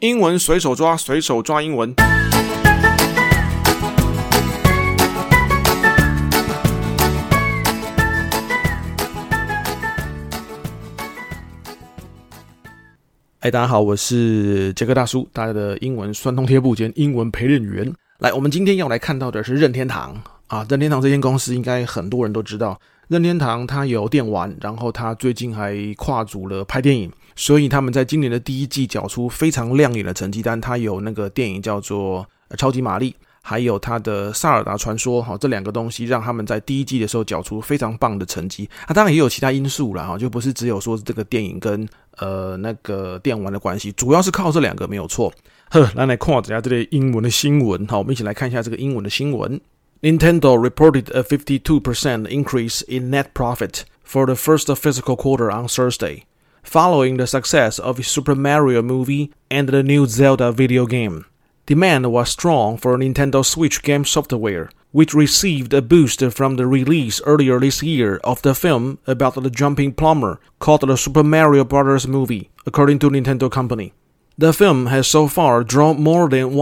英文随手抓，随手抓英文。大家好，我是杰克大叔，大家的英文酸痛贴布兼英文陪练员。来，我们今天要来看到的是任天堂啊。任天堂这间公司应该很多人都知道，任天堂它有电玩，然后它最近还跨足了拍电影，所以他们在今年的第一季缴出非常亮眼的成绩单。它有那个电影叫做超级玛丽，还有它的萨尔达传说，这两个东西让他们在第一季的时候缴出非常棒的成绩。当然也有其他因素啦，就不是只有说这个电影跟那个电玩的关系，主要是靠这两个没有错。咱来看一下这个英文的新闻，我们一起来看一下这个英文的新闻。Nintendo reported a 52% increase in net profit for the first fiscal quarter on Thursday, following the success of the Super Mario movie and the new Zelda video game. Demand was strong for Nintendo Switch game software, which received a boost from the release earlier this year of the film about the jumping plumber called the Super Mario Bros. Movie, according to Nintendo Company. The film has so far drawn more than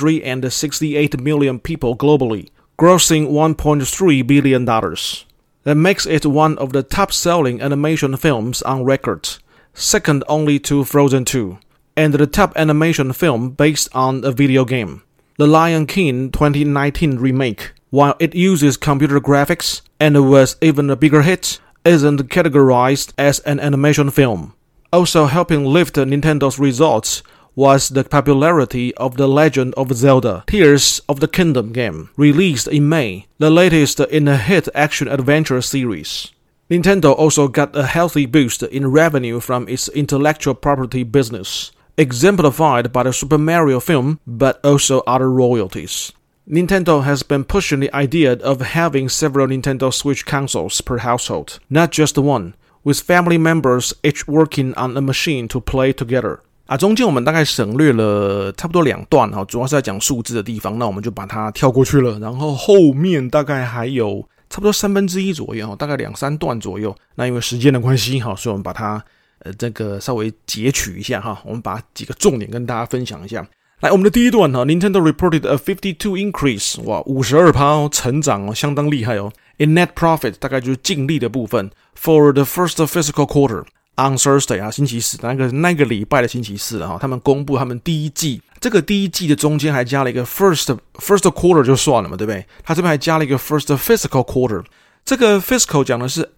168 million people globally, grossing $1.3 billion. That makes it one of the top-selling animation films on record, second only to Frozen 2.And the top animation film based on a video game, The Lion King 2019 remake, while it uses computer graphics and was even a bigger hit, isn't categorized as an animation film. Also helping lift Nintendo's results was the popularity of The Legend of Zelda, Tears of the Kingdom game, released in May, the latest in a hit action-adventure series.Nintendo also got a healthy boost in revenue from its intellectual property business.Exemplified by the Super Mario film, but also other royalties. Nintendo has been pushing the idea of having several Nintendo Switch consoles per household, not just one, with family members each working on a machine to play together. 中间我们大概省略了差不多2段，主要是在讲数字的地方，那我们就把它跳过去了。然后后面大概还有差不多1/3左右，大概2-3段左右。那因为时间的关系，所以我们把它这个稍微截取一下哈，我们把几个重点跟大家分享一下。来，我们的第一段Nintendo reported a 52 increase， 哇，52%成长相当厉害哦。In net profit 大概就是净利的部分 ，for the first fiscal quarter on Thursday 星期四，那个礼拜的星期四他们公布他们第一季，这个第一季的中间还加了一个 first quarter 就算了嘛，对不对？他这边还加了一个 first fiscal quarter， 这个 fiscal 讲的是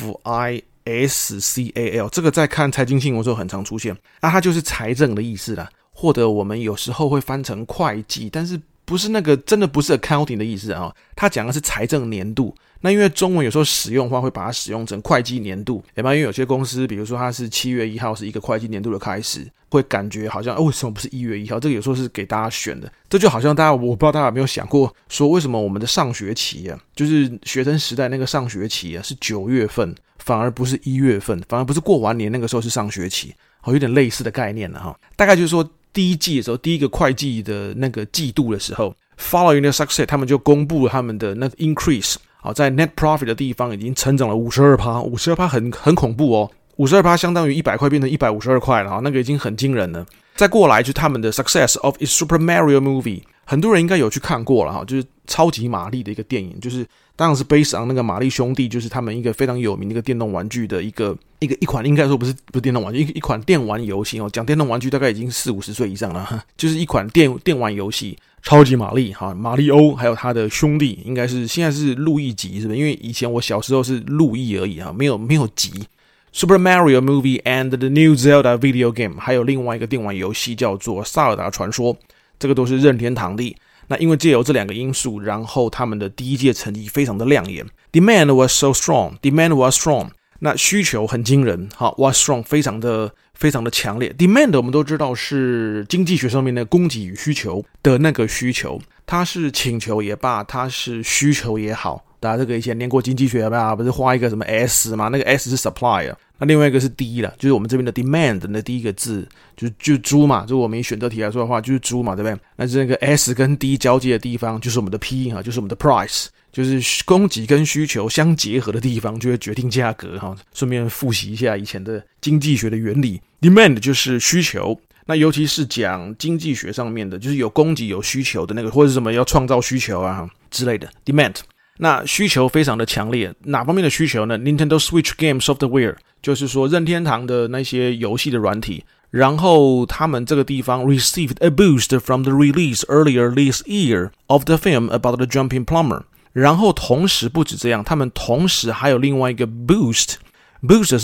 FISCAL， 这个在看财经新闻的时候很常出现，它就是财政的意思啦，或者我们有时候会翻成会计，但是不是那个真的不是 accounting 的意思它讲的是财政年度。那因为中文有时候使用的话会把它使用成会计年度，因为有些公司比如说它是7月1号是一个会计年度的开始，会感觉好像为什么不是1月1号，这个有时候是给大家选的。这就好像我不知道大家有没有想过，说为什么我们的上学期就是学生时代那个上学期是9月份，反而不是1月份，反而不是过完年那个时候是上学期，有点类似的概念了大概就是说第一季的时候，第一个会计的那个季度的时候 ，following the success， 他们就公布了他们的那个 increase， 在 net profit 的地方已经成长了 52%， 很恐怖哦。52% 相当于100块变成152块了那个已经很惊人了。再过来就是他们的 success of its Super Mario movie， 很多人应该有去看过了就是超级玛丽的一个电影，就是当然是 based on 那个玛丽兄弟，就是他们一个非常有名的一个电动玩具的一款，应该说不是电动玩具，一款电玩游戏讲电动玩具大概已经40-50岁以上了就是一款电玩游戏，超级玛丽马里欧还有他的兄弟，应该是现在是路易级是不是？因为以前我小时候是路易而已没有级。Super Mario Movie and the New Zelda Video Game， 还有另外一个电玩游戏叫做萨尔达传说，这个都是任天堂的。那因为借由这两个因素，然后他们的第一届成绩非常的亮眼。Demand was strong， 那需求很惊人，was strong 非常的强烈。Demand 我们都知道是经济学上面的供给与需求的那个需求，它是请求也罢，它是需求也好。大家这个以前念过经济学吧？不是画一个什么 S 吗？那个 S 是 supply 那另外一个是 D 啦，就是我们这边的 demand 的第一个字就是猪嘛，就我们以选择题来说的话就是猪嘛，对不对？那这个 S 跟 D 交界的地方就是我们的 P 就是我们的 price， 就是供给跟需求相结合的地方就会决定价格顺便复习一下以前的经济学的原理。 Demand 就是需求， 那尤其是讲经济学上面的，就是有供给有需求的那个，或者是什么要创造需求啊之类的 demand。那需求非常的强烈，哪方面的需求呢？ Nintendo Switch Game Software， 就是说任天堂的那些游戏的软体，然后他们这个地方 received a boost from the release earlier this year of the film about the jumping plumber。 然后同时不止这样，他们同时还有另外一个 boost 是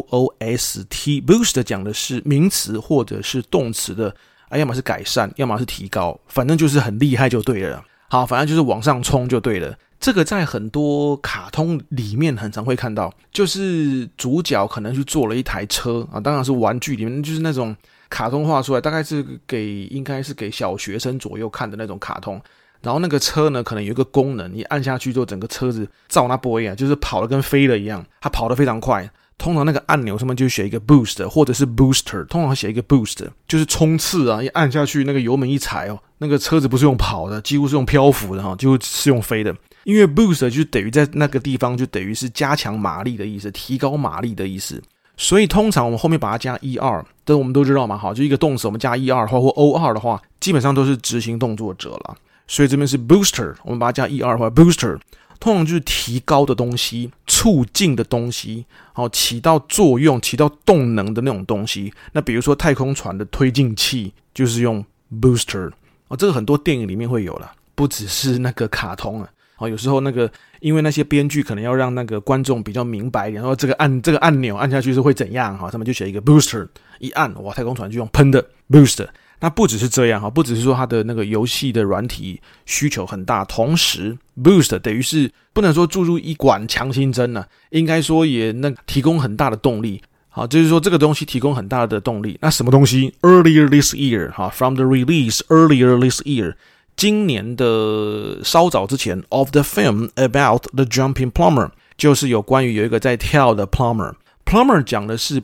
B-O-O-S-T， boost 讲的是名词或者是动词的，要么是改善，要么是提高，反正就是很厉害就对了。好，反正就是往上冲就对了。这个在很多卡通里面很常会看到，就是主角可能去做了一台车啊，当然是玩具里面，就是那种卡通画出来，大概是应该是给小学生左右看的那种卡通。然后那个车呢，可能有一个功能，你按下去之后，整个车子照那波啊，就是跑得跟飞了一样，它跑得非常快。通常那个按钮上面就写一个 boost 或者是 booster， 通常写一个 boost 就是冲刺啊，一按下去那个油门一踩哦，那个车子不是用跑的，几乎是用漂浮的几乎是用飞的。因为 boost 就等于在那个地方就等于是加强马力的意思，提高马力的意思。所以通常我们后面把它加 ER， 这我们都知道嘛，好，就一个动词我们加 ER 的话或 OR 的话，基本上都是执行动作者啦。所以这边是 booster， 我们把它加 ER 的话 booster， 通常就是提高的东西，促进的东西，起到作用起到动能的那种东西。那比如说太空船的推进器就是用 booster，这个很多电影里面会有啦，不只是那个卡通啊。有时候那个因为那些编剧可能要让那个观众比较明白一点，说这个按钮按下去是会怎样，他们就写一个 booster， 一按哇，太空船就用喷的 booster。那不只是这样，不只是说它的那个游戏的软体需求很大，同时 boost 等于是不能说注入一管强心针啊，应该说也提供很大的动力。好，就是说这个东西提供很大的动力。那什么东西 ？Earlier this year， from the release earlier this year， 今年的稍早之前 of the film about the jumping plumber， 就是有关于有一个在跳的 plumber。Plumber 讲的是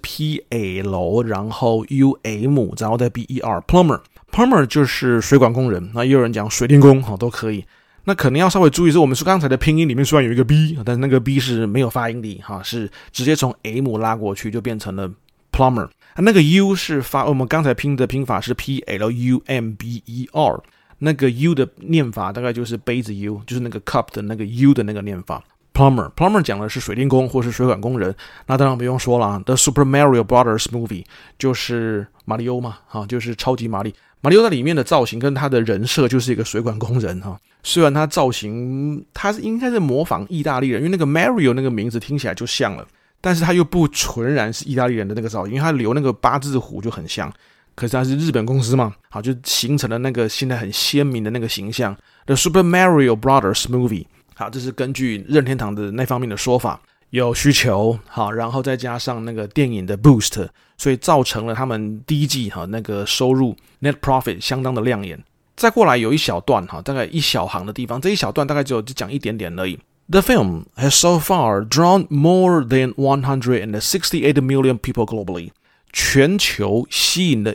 P-L 然后 U-M 然后再 B-E-R Plumber 就是水管工人，那也有人讲水电工都可以。那可能要稍微注意是我们说刚才的拼音里面虽然有一个 B， 但是那个 B 是没有发音的是直接从 M 拉过去就变成了 Plumber。那个 U 是我们刚才拼的拼法是 P-L-U-M-B-E-R， 那个 U 的念法大概就是杯子 U， 就是那个 cup 的那个 U 的那个念法。Plumber 讲的是水电工或是水管工人。那当然不用说了 The Super Mario Brothers Movie 就是马里欧嘛，就是超级马里。马里欧在里面的造型跟他的人设就是一个水管工人虽然他造型他应该是模仿意大利人，因为那个 Mario 那个名字听起来就像了，但是他又不纯然是意大利人的那个造型，因为他留那个八字胡就很像。可是他是日本公司嘛，好，就形成了那个现在很鲜明的那个形象 The Super Mario Brothers Movie。好，这是根据任天堂的那方面的说法，有需求，好，然后再加上那个电影的 boost， 所以造成了他们第一季那个收入 net profit 相当的亮眼。再过来有一小段大概一小行的地方，这一小段大概就讲一点点而已。The film has so far drawn more than 168 million people globally， 全球吸引了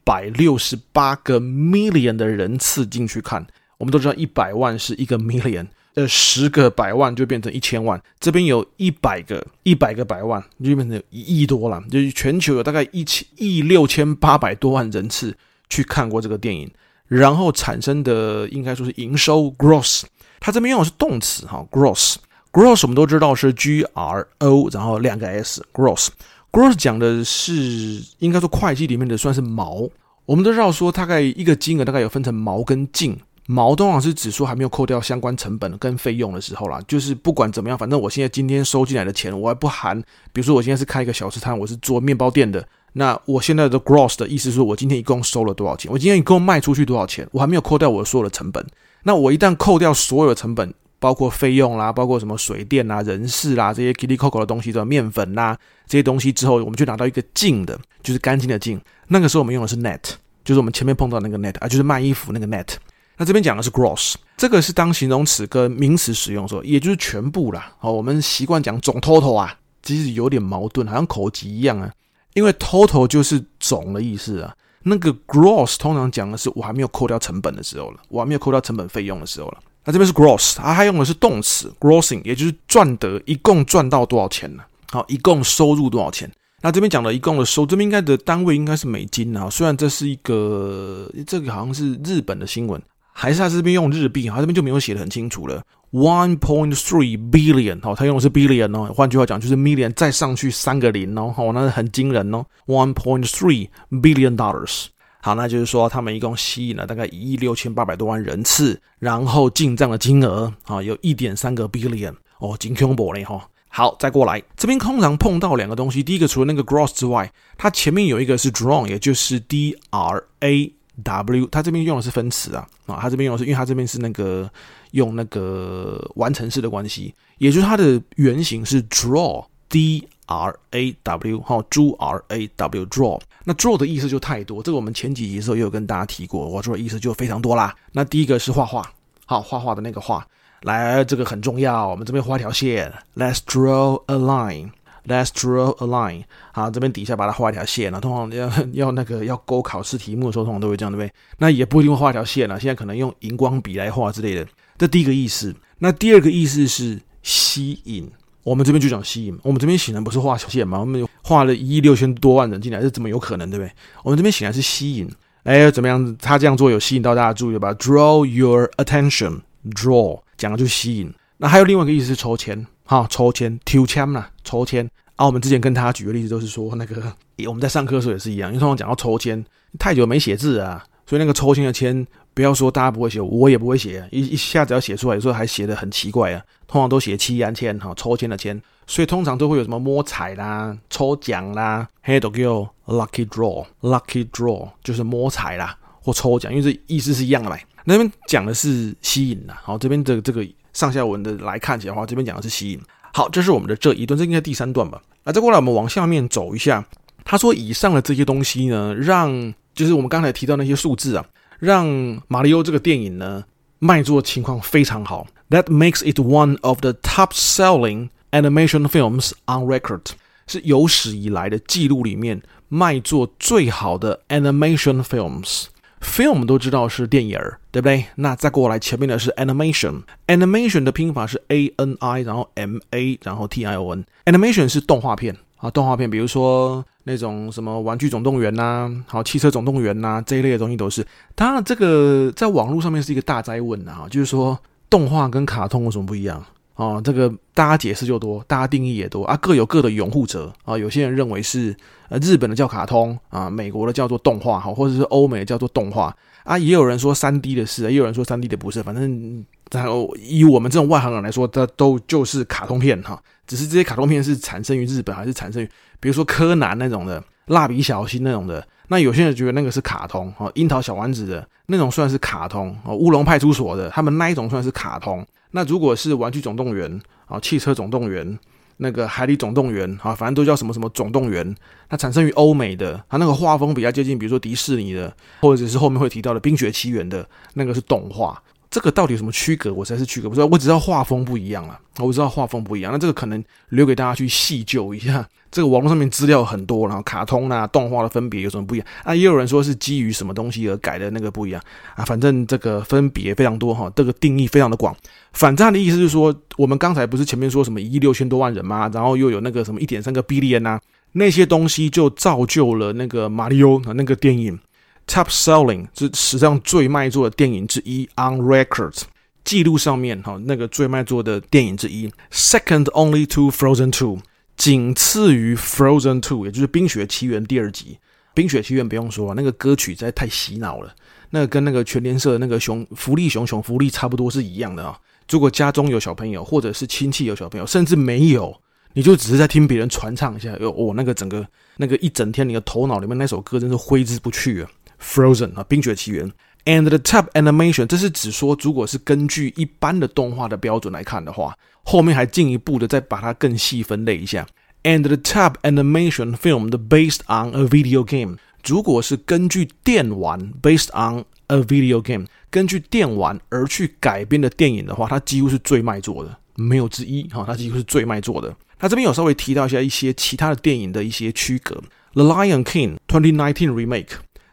168个 million 的人次进去看。我们都知道100万是一个 million。10个百万就变成1000万，这边有100个百万就变成1亿多了，就是全球有大概16800多万人次去看过这个电影，然后产生的应该说是营收 gross， 它这边用的是动词gross 我们都知道是 G-R-O 然后2个 S gross 讲的是应该说会计里面的算是毛，我们都知道说大概一个金额大概有分成毛跟净。毛通常是指说还没有扣掉相关成本跟费用的时候啦，就是不管怎么样，反正我现在今天收进来的钱我还不含，比如说我现在是开一个小吃摊，我是做面包店的，那我现在的 gross 的意思是说我今天一共收了多少钱，我今天一共卖出去多少钱，我还没有扣掉我所有的成本。那我一旦扣掉所有的成本，包括费用啦，包括什么水电啦、人事啦这些 kitty-coco 的东西，面粉啦这些东西之后，我们就拿到一个净的，就是干净的净。那个时候我们用的是 net， 就是我们前面碰到那个 net 就是卖衣服那个 net。那这边讲的是 gross， 这个是当形容词跟名词使用的时候，也就是全部啦。我们习惯讲总 total 啊，其实有点矛盾，好像口级一样啊。因为 total 就是总的意思啊，那个 gross 通常讲的是我还没有扣掉成本的时候了，我还没有扣掉成本费用的时候了。那这边是 gross， 它还用的是动词 grossing， 也就是赚得，一共赚到多少钱呢？好，一共收入多少钱？ 那这边讲的一共的收，这边应该的单位应该是美金啊，虽然这是这个好像是日本的新闻，还是他这边用日币，他这边就没有写得很清楚了。1.3 billion， 他用的是 billion 哦，换句话讲就是 million 再上去3个零哦，那很惊人哦 ，1.3 billion dollars。好，那就是说他们一共吸引了大概16800多万人次，然后进账的金额有 1.3 个 billion 哦，真恐怖嘞哈。好，再过来，这边通常碰到2个东西，第一个除了那个 gross 之外，它前面有一个是 drawn， 也就是 DRAW， 它这边用的是分词啊，它这边用的是，因为它这边是用那个完成式的关系，也就是它的原型是 draw，DRAW，draw draw。那 draw 的意思就太多，这个我们前几集的时候也有跟大家提过，draw 的意思就非常多啦。那第一个是画画，好，画画的那个画。来，这个很重要，我们这边画一条线 ，Let's draw a line。Let's draw a line。好，这边底下把它画一条线了。通常要勾考试题目的时候，通常都会这样，对不对？那也不一定会画一条线了，现在可能用荧光笔来画之类的。这第一个意思。那第二个意思是吸引。我们这边就讲吸引，我们这边显然不是画小线嘛，我们画了16000多万人进来，这怎么有可能，对不对？我们这边显然是吸引。怎么样？他这样做有吸引到大家注意吧 ？Draw your attention。Draw 讲的就是吸引。那还有另外一个意思是抽签，抽签，抽签啦，抽签啊。我们之前跟大家举的例子都是说，我们在上课的时候也是一样，因为通常讲到抽签，太久没写字啊，所以那个抽签的签，不要说大家不会写，我也不会写，一下子要写出来，有时候还写得很奇怪啊。通常都写七言签，抽签的签，所以通常都会有什么摸彩啦、抽奖啦，都叫 lucky draw，lucky draw 就是摸彩啦或抽奖，因为这意思是一样的嘛。那边讲的是吸引啦，好，这边这个上下文的来看起来的话，这边讲的是吸引。好，这是我们的这一段，这应该第3段吧。那再过来我们往下面走一下，他说以上的这些东西呢，就是我们刚才提到那些数字啊，让马里奥这个电影呢卖座情况非常好。That makes it one of the top-selling animation films on record， 是有史以来的记录里面卖座最好的 animation films。film 我们都知道是电影，对不对？那再过来前面的是 animation。animation 的拼法是 ANI， 然后 MA， 然后 TION。animation 是动画片啊，动画片，比如说那种什么玩具总动员呐，好，汽车总动员呐，这一类的东西都是。当然，这个在网络上面是一个大哉问啊，就是说动画跟卡通有什么不一样？这个大家解释就多，大家定义也多啊，各有各的拥护者啊。有些人认为是日本的叫卡通啊，美国的叫做动画，或者是欧美的叫做动画啊。也有人说 3D 的是，也有人说 3D 的不是，反正以我们这种外行人来说，它都就是卡通片哈。只是这些卡通片是产生于日本，还是产生于比如说柯南那种的、蜡笔小新那种的。那有些人觉得那个是卡通，樱桃小丸子的那种算是卡通，乌龙派出所的他们那一种算是卡通。那如果是玩具总动员、汽车总动员、那个海底总动员，反正都叫什么什么总动员，它产生于欧美的，它那个画风比较接近，比如说迪士尼的，或者是后面会提到的冰雪奇缘的那个是动画。这个到底有什么区隔？我实在是区隔不出来，我只知道画风不一样了。我知道画风不一样，那这个可能留给大家去细究一下。这个网络上面资料很多，然后卡通啊、动画的分别有什么不一样啊？也有人说是基于什么东西而改的那个不一样啊。反正这个分别非常多哈，这个定义非常的广。反正他的意思是说，我们刚才不是前面说什么16000多万人吗？然后又有那个什么 1.3 个 billion 啊，那些东西就造就了那个马里奥那个电影。Top selling 是史上最卖座的电影之一 on record， 记录上面那个最卖座的电影之一 ，second only to Frozen 2， 仅次于 Frozen 2， 也就是冰雪奇缘第2集。冰雪奇缘不用说，那个歌曲实在太洗脑了，那个跟那个全联社的那个福利熊福利差不多是一样的啊。如果家中有小朋友，或者是亲戚有小朋友，甚至没有，你就只是在听别人传唱一下，那个整个那个一整天你的头脑里面那首歌真是挥之不去啊。Frozen 冰雪奇缘 and the top animation， 这是指说如果是根据一般的动画的标准来看的话，后面还进一步的再把它更细分类一下。And the top animation film based on a video game， 如果是根据电玩 based on a video game， 根据电玩而去改编的电影的话，它几乎是最卖座的，没有之一，它几乎是最卖座的。那这边有稍微提到一些其他的电影的一些区隔。The Lion King 2019 remake，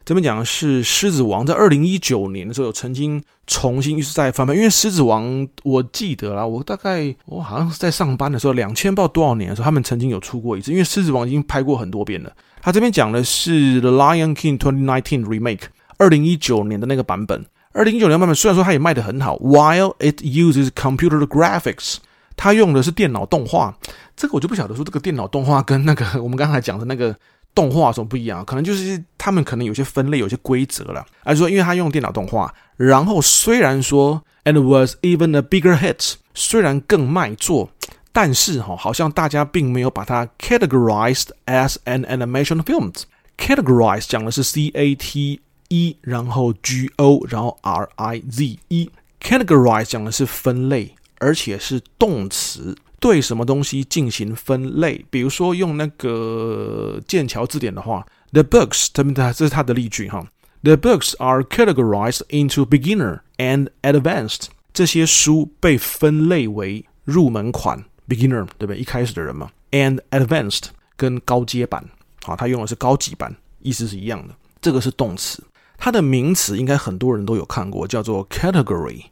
这边讲的是狮子王在2019年的时候有曾经重新再翻拍，因为狮子王我记得啦，我好像是在上班的时候2000不知道多少年的时候，他们曾经有出过一次，因为狮子王已经拍过很多遍了。他这边讲的是 The Lion King 2019 Remake 2019年的那个版本。2019年版本虽然说它也卖得很好 ，While it uses computer graphics， 它用的是电脑动画。这个我就不晓得说这个电脑动画跟那个我们刚才讲的那个动画有什么不一样，可能就是他们可能有些分类有些规则啦。还是说因为他用电脑动画，然后虽然说 and was even a bigger hit， 虽然更卖座，但是好像大家并没有把它 categorized as an animation film。categorize 讲的是 CATE 然后 GO 然后 RIZE。categorize 讲的是分类，而且是动词，对什么东西进行分类。比如说用那个剑桥字典的话 The books， 这是它的例句哈。The books are categorized into beginner and advanced。 这些书被分类为入门款 beginner， 对不对？一开始的人嘛。and advanced 跟高阶版，好，它用的是高级版，意思是一样的。这个是动词。它的名词应该很多人都有看过，叫做 category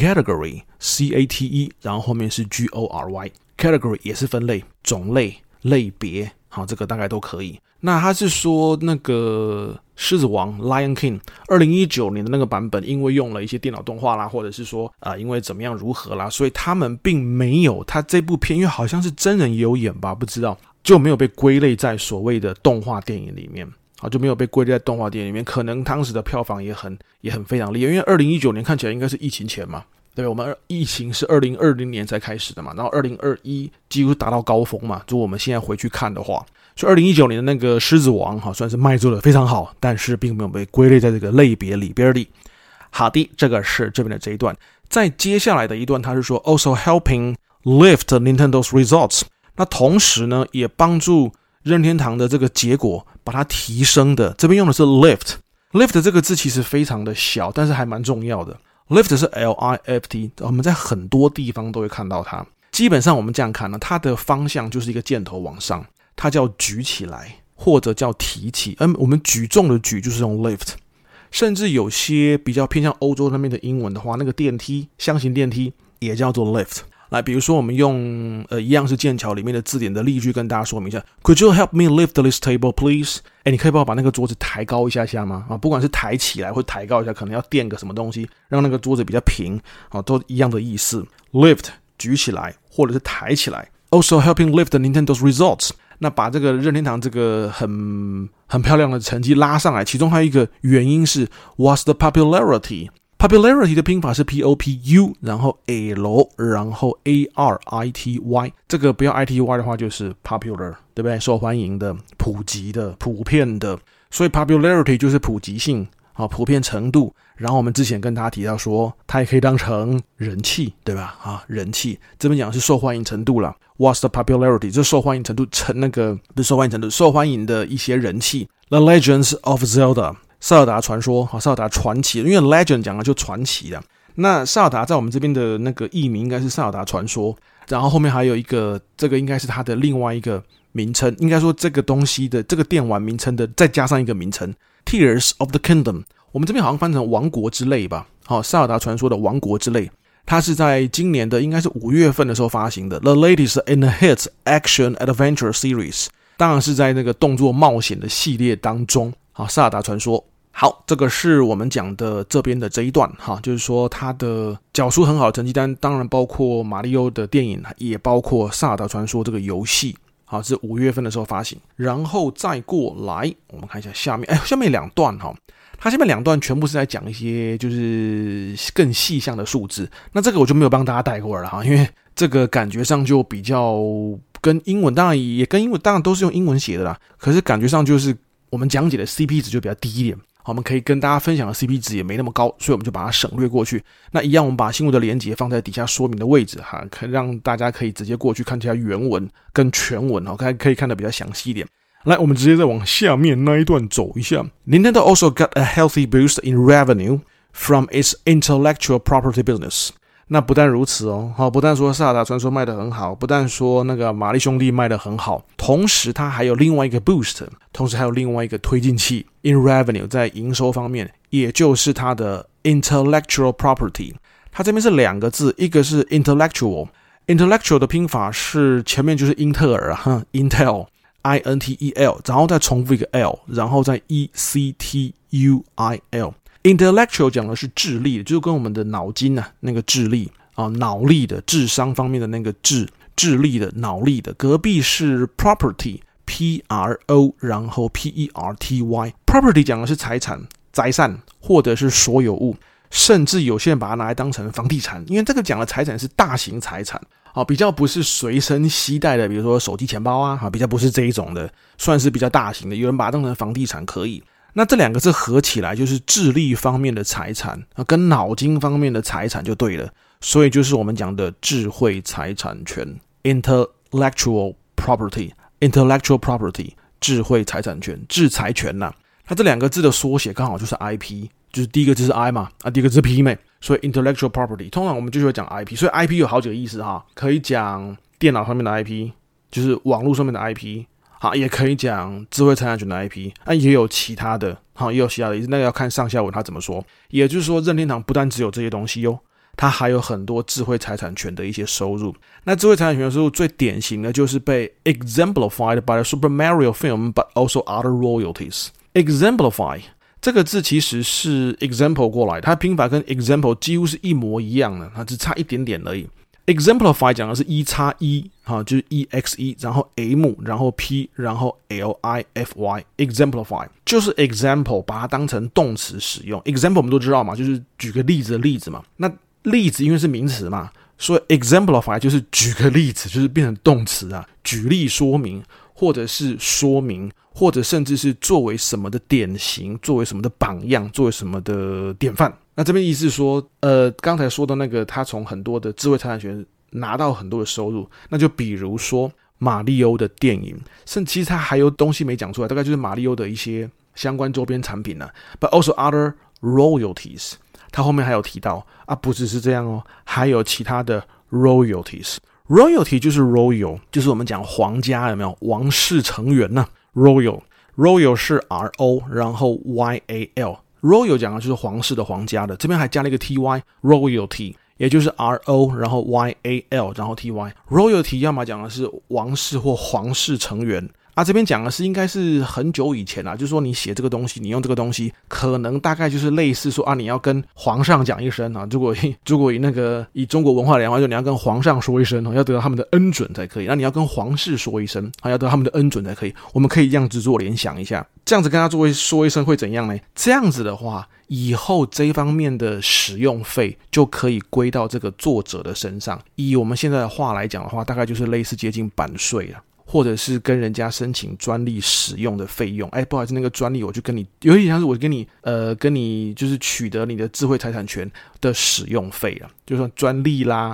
CATE， 然后后面是 GORY。 category 也是分类、种类、类别，好，这个大概都可以。那他是说那个狮子王 Lion King 2019年的那个版本，因为用了一些电脑动画啦，或者是说因为怎么样如何啦，所以他们并没有，他这部片因为好像是真人也有演吧，不知道，就没有被归类在所谓的动画电影里面。好，就没有被归类在动画电影里面，可能当时的票房也很非常厉害，因为2019年看起来应该是疫情前嘛，对，我们疫情是2020年才开始的嘛，然后2021几乎达到高峰嘛，如果我们现在回去看的话，所以2019年的那个狮子王算是卖座的非常好，但是并没有被归类在这个类别里边的。好的，这个是这边的这一段。在接下来的一段，他是说 also helping lift Nintendo's results， 那同时呢也帮助任天堂的这个结果把它提升的，这边用的是 lift 这个字其实非常的小，但是还蛮重要的。lift 是 LIFT， 我们在很多地方都会看到它。基本上我们这样看呢，它的方向就是一个箭头往上，它叫举起来或者叫提起。我们举重的举就是用 lift， 甚至有些比较偏向欧洲那边的英文的话，那个电梯，箱型电梯也叫做 lift。来，比如说我们用一样是剑桥里面的字典的例句跟大家说明一下 Could you help me lift this table please？ 你可以帮我把那个桌子抬高一下下吗？不管是抬起来或抬高一下，可能要垫个什么东西让那个桌子比较平，都一样的意思。 Lift 举起来或者是抬起来。 Also helping lift the Nintendo's results， 那把这个任天堂这个很漂亮的成绩拉上来，其中还有一个原因是 was the popularity。Popularity 的拼法是 POPU， 然后 L， 然后 ARITY， 这个不要 ITY 的话就是 popular， 对不对？受欢迎的、普及的、普遍的，所以 popularity 就是普及性，普遍程度。然后我们之前跟大家提到说，它也可以当成人气，对吧？人气这边讲的是受欢迎程度啦。What's the popularity？ 这受欢迎程度成那个不是受欢迎程度，受欢迎的一些人气。The Legends of Zelda。塞尔达传说，塞尔达传奇，因为 legend 讲的就传奇的。那塞尔达在我们这边的那个译名应该是塞尔达传说，然后后面还有一个，这个应该是它的另外一个名称，应该说这个东西的这个电玩名称的再加上一个名称 Tears of the Kingdom， 我们这边好像翻成王国之泪吧。塞尔达传说的王国之泪，它是在今年的应该是5月份的时候发行的 The latest in the hit action adventure series， 当然是在那个动作冒险的系列当中。塞尔达传说。好，这个是我们讲的这边的这一段就是说它的缴出很好的成绩单，当然包括马里奥的电影，也包括塞尔达传说这个游戏。好，是5月份的时候发行。然后再过来我们看一下下面2段它下面2段全部是在讲一些就是更细项的数字，那这个我就没有帮大家带过来了因为这个感觉上就比较跟英文，当然也跟英文，当然都是用英文写的啦，可是感觉上就是我们讲解的 CP 值就比较低一点，我们可以跟大家分享的 CP 值也没那么高，所以我们就把它省略过去。那一样我们把新闻的连结放在底下说明的位置可以让大家可以直接过去看一下原文跟全文可以看得比较详细一点。来，我们直接再往下面那一段走一下。 Nintendo also got a healthy boost in revenue from its intellectual property business。 那不但如此不但说萨尔达传说卖得很好，不但说那个玛丽兄弟卖得很好，同时它还有另外一个 boost， 同时还有另外一个推进器 in revenue， 在营收方面，也就是它的 intellectual property。 它这边是两个字，一个是 intellectual 的拼法是前面就是英特尔Intel INTEL， 然后再重复一个 L， 然后再 ECTUIL。 Intellectual 讲的是智力，就是跟我们的脑筋那个智力脑力的智商方面的那个智力的脑力的。隔壁是 property PRO 然后 PERTY。 property 讲的是财产财产或者是所有物，甚至有些人把它拿来当成房地产，因为这个讲的财产是大型财产比较不是随身携带的，比如说手机钱包比较不是这一种的，算是比较大型的，有人把它当成房地产可以。那这两个字合起来就是智力方面的财产跟脑筋方面的财产就对了，所以就是我们讲的智慧财产权 intellectual property 智慧财产权智财权它这两个字的缩写刚好就是 IP， 就是第一个字是 I 嘛第一个字是 P 嘛，所以 intellectual property 通常我们就会讲 IP， 所以 IP 有好几个意思可以讲电脑上面的 IP， 就是网络上面的 IP，也可以讲智慧财产权的 IP， 也有其他的意思，那个要看上下文他怎么说。也就是说任天堂不但只有这些东西它还有很多智慧财产权的一些收入。那智慧财产权的收入最典型的就是被 exemplified by the Super Mario film but also other royalties。 exemplify 这个字其实是 example 过来，它拼法跟 example 几乎是一模一样的，它只差一点点而已。exemplify 讲的是1x1就是 EXE 然后 M 然后 P 然后 LIFY exemplify 就是 example 把它当成动词使用。 example 我们都知道嘛，就是举个例子的例子嘛，那例子因为是名词嘛，所以 exemplify 就是举个例子，就是变成动词举例说明或者是说明，或者甚至是作为什么的典型，作为什么的榜样，作为什么的典范。那这边意思是说刚才说的那个他从很多的智慧财产权拿到很多的收入，那就比如说马里欧的电影，甚至其实他还有东西没讲出来，大概就是马里欧的一些相关周边产品but also other royalties， 他后面还有提到不只是这样还有其他的 royalties。 royalty 就是 royal， 就是我们讲皇家，有没有王室成员royal 是 RO 然后 YAL， royal 讲的就是皇室的皇家的，这边还加了一个 TY royalty， 也就是 RO 然后 YAL 然后 TY。 royalty 要么讲的是王室或皇室成员这边讲的是应该是很久以前就是说你写这个东西，你用这个东西可能大概就是类似说你要跟皇上讲一声如果以中国文化来讲，就你要跟皇上说一声要得到他们的恩准才可以，那你要跟皇室说一声要得到他们的恩准才可以。我们可以这样子做联想一下，这样子跟他说一声会怎样呢？这样子的话，以后这一方面的使用费就可以归到这个作者的身上。以我们现在的话来讲的话，大概就是类似接近版税了，或者是跟人家申请专利使用的费用。不好意思，那个专利我就跟你有点像是我跟你就是取得你的智慧财产权的使用费啦，就说专利啦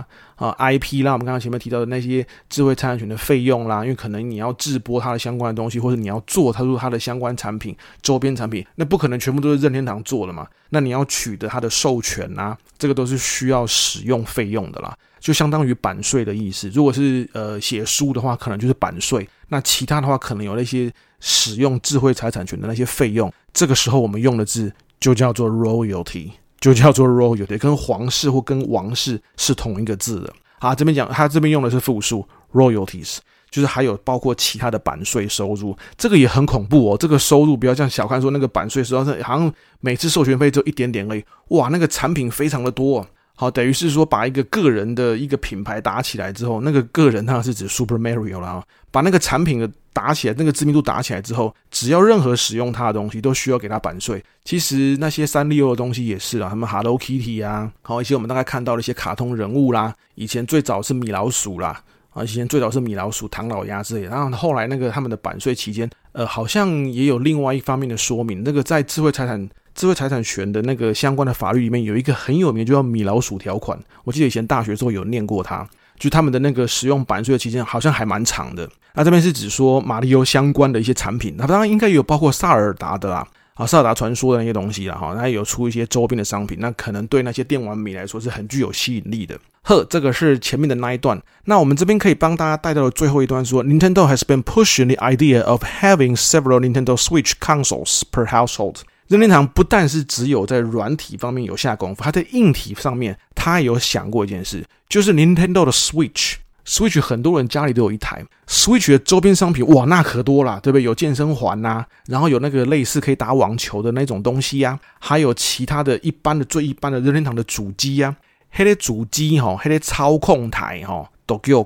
IP 啦，我们刚刚前面提到的那些智慧财产权的费用啦，因为可能你要制播它的相关的东西，或者你要做它的相关产品周边产品，那不可能全部都是任天堂做的嘛，那你要取得它的授权这个都是需要使用费用的啦，就相当于版税的意思。如果是写书的话，可能就是版税，那其他的话可能有那些使用智慧财产权的那些费用，这个时候我们用的字就叫做 royalty， 跟皇室或跟王室是同一个字的。这边讲他这边用的是复数 royalties， 就是还有包括其他的版税收入，这个也很恐怖这个收入不要这样小看，说那个版税收入好像每次授权费只有一点点而已，哇，那个产品非常的多等于是说把一个个人的一个品牌打起来之后，那个个人当然是指 Super Mario 啦，把那个产品打起来，那个知名度打起来之后，只要任何使用它的东西都需要给它版税。其实那些三丽鸥的东西也是他们 Hello Kitty 一些我们大概看到的一些卡通人物啦，以前最早是米老鼠啦，以前最早是米老鼠、唐老鸭之类的，然后后来那个他们的版税期间，好像也有另外一方面的说明，那个在智慧财产权的那个相关的法律里面有一个很有名，就叫米老鼠条款。我记得以前大学的时候有念过它，就他们的那个使用版税的期间好像还蛮长的。那这边是指说马里欧相关的一些产品，那当然应该也有包括萨尔达的啦， 塞尔达传说的那些东西啦哈，它有出一些周边的商品，那可能对那些电玩迷来说是很具有吸引力的。这个是前面的那一段。那我们这边可以帮大家带到的最后一段说 ，Nintendo has been pushing the idea of having several Nintendo Switch consoles per household。任天堂不但是只有在软体方面有下功夫，它在硬体上面它有想过一件事，就是 Nintendo 的 Switch 很多人家里都有一台 Switch 的周边商品，哇，那可多啦，对不对？有健身环啊，然后有那个类似可以打网球的那种东西啊，还有其他的最一般的任天堂的主机啊，那些主机那些操控台都叫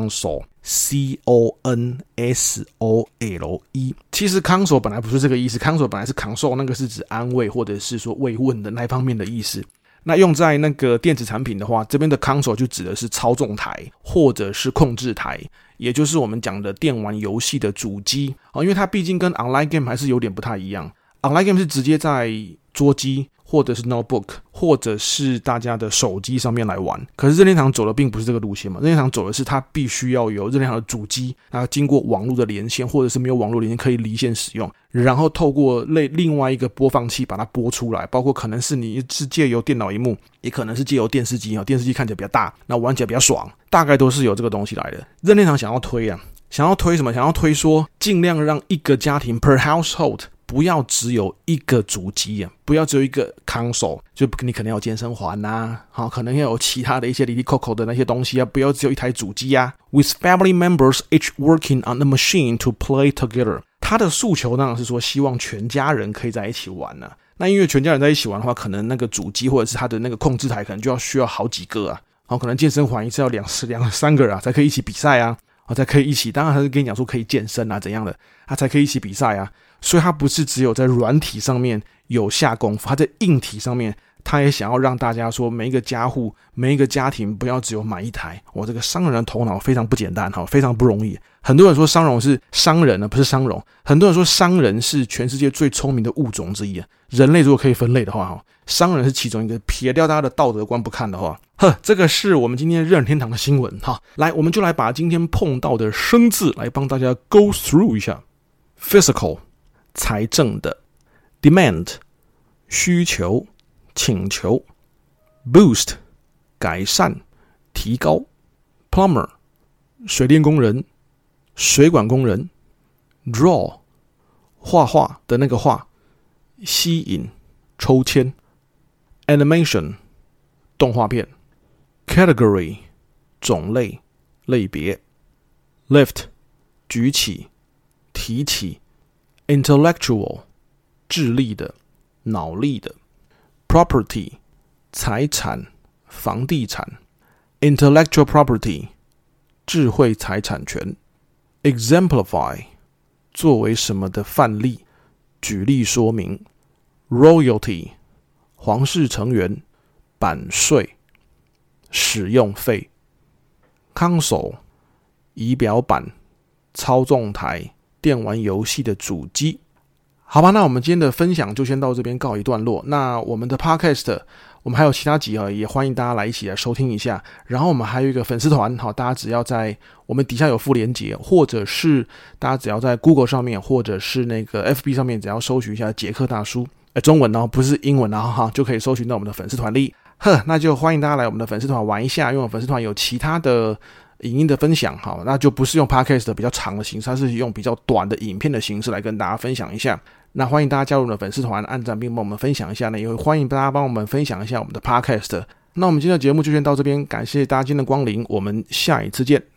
console。C-O-N-S-O-L-E， 其实 console 本来不是这个意思， console 本来是 console， 那个是指安慰或者是说慰问的那方面的意思。那用在那个电子产品的话，这边的 console 就指的是操纵台或者是控制台，也就是我们讲的电玩游戏的主机。因为它毕竟跟 online game 还是有点不太一样， online game 是直接在桌机或者是 notebook 或者是大家的手机上面来玩，可是任天堂走的并不是这个路线嘛，任天堂走的是它必须要有任天堂的主机，它经过网络的连线，或者是没有网络连线可以离线使用，然后透过另外一个播放器把它播出来，包括可能是你是借由电脑萤幕，也可能是借由电视机，电视机看起来比较大，那玩起来比较爽，大概都是有这个东西来的。任天堂想要推什么？想要推说尽量让一个家庭 per household不要只有一个主机啊，不要只有一个 console， 就你可能要有健身环啊，可能要有其他的一些里里扣扣的那些东西啊，不要只有一台主机啊。With family members each working on the machine to play together， 他的诉求当然是说希望全家人可以在一起玩啊。那因为全家人在一起玩的话，可能那个主机或者是他的那个控制台可能就需要好几个啊，可能健身环一次要两三个啊，才可以一起比赛啊，才可以一起，当然他是跟你讲说可以健身啊怎样的，他才可以一起比赛啊。所以他不是只有在软体上面有下功夫，他在硬体上面他也想要让大家说每一个家户每一个家庭不要只有买一台。这个商人的头脑非常不简单，非常不容易。很多人说商人是商人呢，不是商容。很多人说商人是全世界最聪明的物种之一啊。人类如果可以分类的话，商人是其中一个，撇掉大家的道德观不看的话，这个是我们今天任天堂的新闻。来，我们就来把今天碰到的生字来帮大家 go through 一下。 Physical，财政的。 Demand， 需求请求。 Boost， 改善提高。 Plumber， 水电工人水管工人。 Draw， 画画的那个画，吸引抽签。 Animation， 动画片。 Category， 种类类别。 Lift， 举起提起。 Intellectual， 智力的脑力的。 Property， 财产房地产。 Intellectual property， 智慧财产权。 Exemplify， 作为什么的范例举例说明。 Royalty， 皇室成员版税使用费。 Console， 仪表板操纵台电玩游戏的主机。好吧，那我们今天的分享就先到这边告一段落。那我们的 podcast 我们还有其他集也欢迎大家来一起来收听一下。然后我们还有一个粉丝团，大家只要在我们底下有附连结，或者是大家只要在 Google 上面或者是那个 FB 上面只要搜寻一下杰克大叔，中文不是英文就可以搜寻到我们的粉丝团里。那就欢迎大家来我们的粉丝团玩一下，因为我们粉丝团有其他的影音的分享，那就不是用 podcast 的比较长的形式，它是用比较短的影片的形式来跟大家分享一下。那欢迎大家加入我们的粉丝团，按赞并帮我们分享一下呢，也会欢迎大家帮我们分享一下我们的 podcast。那我们今天的节目就先到这边，感谢大家今天的光临，我们下一次见。